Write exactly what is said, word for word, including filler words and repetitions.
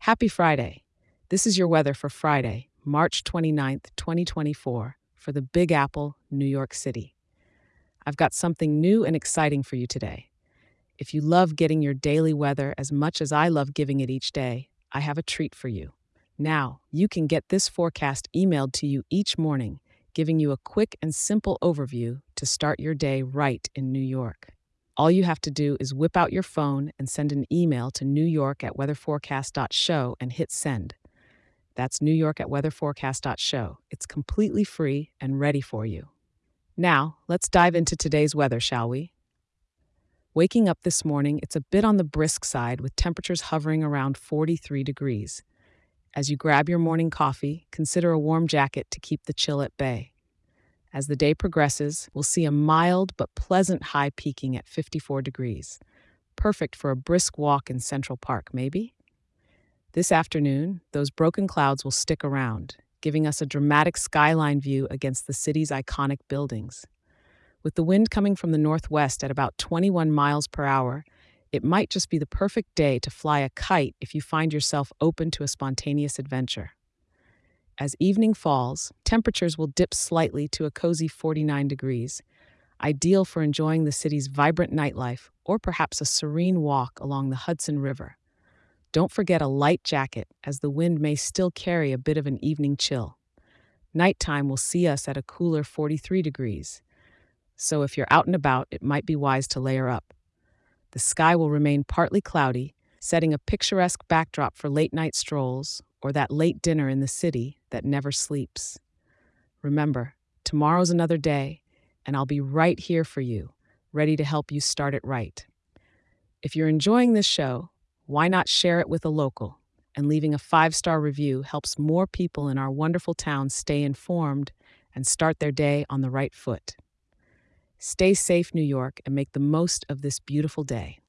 Happy Friday. This is your weather for Friday, March twenty-ninth, twenty twenty-four, for the Big Apple, New York City. I've got something new and exciting for you today. If you love getting your daily weather as much as I love giving it each day, I have a treat for you. Now, you can get this forecast emailed to you each morning, giving you a quick and simple overview to start your day right in New York. All you have to do is whip out your phone and send an email to New York at weatherforecast dot show and hit send. That's New York at weatherforecast dot show. It's completely free and ready for you. Now, let's dive into today's weather, shall we? Waking up this morning, it's a bit on the brisk side with temperatures hovering around forty-three degrees. As you grab your morning coffee, consider a warm jacket to keep the chill at bay. As the day progresses, we'll see a mild but pleasant high peaking at fifty-four degrees. Perfect for a brisk walk in Central Park, maybe? This afternoon, those broken clouds will stick around, giving us a dramatic skyline view against the city's iconic buildings. With the wind coming from the northwest at about twenty-one miles per hour, it might just be the perfect day to fly a kite if you find yourself open to a spontaneous adventure. As evening falls, temperatures will dip slightly to a cozy forty-nine degrees, ideal for enjoying the city's vibrant nightlife or perhaps a serene walk along the Hudson River. Don't forget a light jacket, as the wind may still carry a bit of an evening chill. Nighttime will see us at a cooler forty-three degrees, so if you're out and about, it might be wise to layer up. The sky will remain partly cloudy, setting a picturesque backdrop for late-night strolls or that late dinner in the city that never sleeps. Remember, tomorrow's another day, and I'll be right here for you, ready to help you start it right. If you're enjoying this show, why not share it with a local? And leaving a five-star review helps more people in our wonderful town stay informed and start their day on the right foot. Stay safe, New York, and make the most of this beautiful day.